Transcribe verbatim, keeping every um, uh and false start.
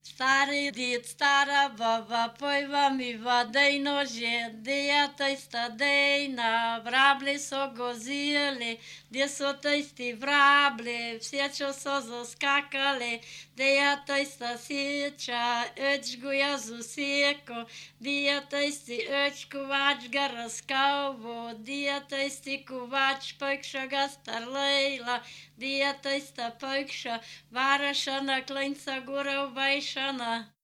Stary dід, stara baba, pojva mi vadej nože, dija tajsta dejna, vrabli so gozili, gdje so tajsti vrabli, vse čo so zaskakali, dija tajsta seča, öčgu jazu seko, dija tajsti öč kuvač ga raskavo, dija tajsti kuvač pojkša ga starlejla, dija tajsta pojkša, varaša na klenca gura vajšana.